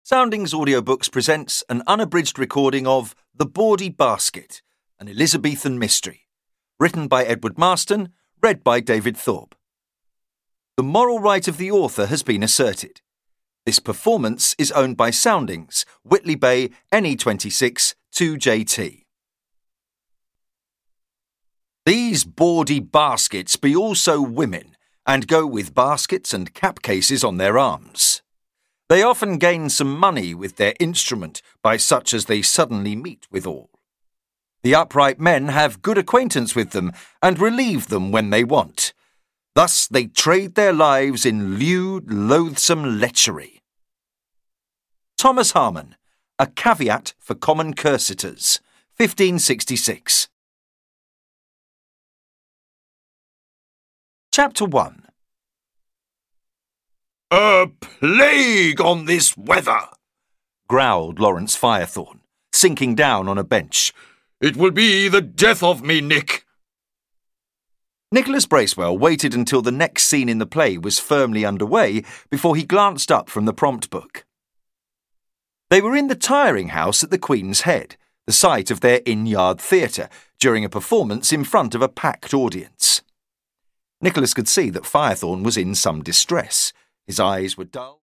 Soundings Audiobooks presents an unabridged recording of The Bawdy Basket, an Elizabethan mystery, written by Edward Marston, read by David Thorpe. The moral right of the author has been asserted. This performance is owned by Soundings, Whitley Bay, NE26 2JT. These bawdy baskets be also women, and go with baskets and cap cases on their arms. They often gain some money with their instrument by such as they suddenly meet withal. The upright men have good acquaintance with them, and relieve them when they want. Thus they trade their lives in lewd, loathsome lechery. Thomas Harmon, A Caveat for Common Cursitors, 1566. Chapter 1. "A plague on this weather!" growled Lawrence Firethorn, sinking down on a bench. "It will be the death of me, Nick." Nicholas Bracewell waited until the next scene in the play was firmly underway before he glanced up from the prompt book. They were in the tiring house at the Queen's Head, the site of their in-yard theatre, during a performance in front of a packed audience. Nicholas could see that Firethorn was in some distress. His eyes were dull.